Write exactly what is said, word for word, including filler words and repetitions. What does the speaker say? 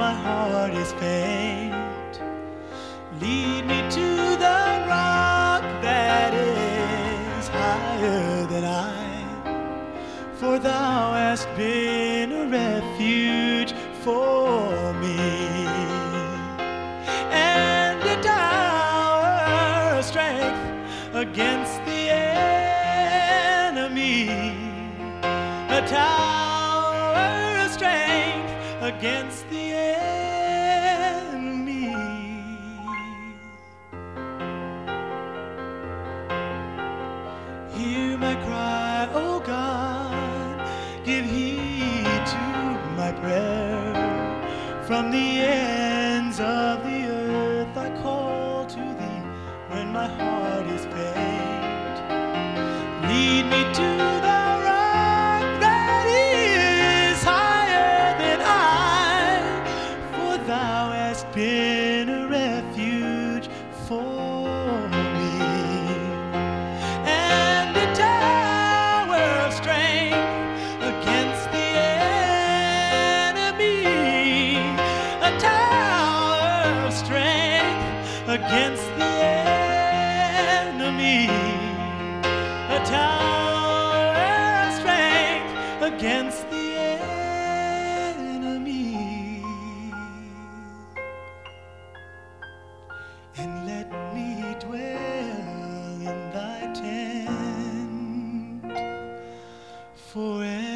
my heart is faint. Lead me to the rock that is higher than I, for thou hast been a refuge for me, and a tower of strength against the enemy, a tower of strength against the enemy. Hear my cry, O God, give heed to my prayer. From the ends of the earth I call to thee when my heart is faint. Lead me to the rock that is higher than I, for thou hast been a refuge for me, and a tower of strength against the enemy, a tower of strength against the enemy, a tower of strength against the enemy. And let me dwell in thy tent forever.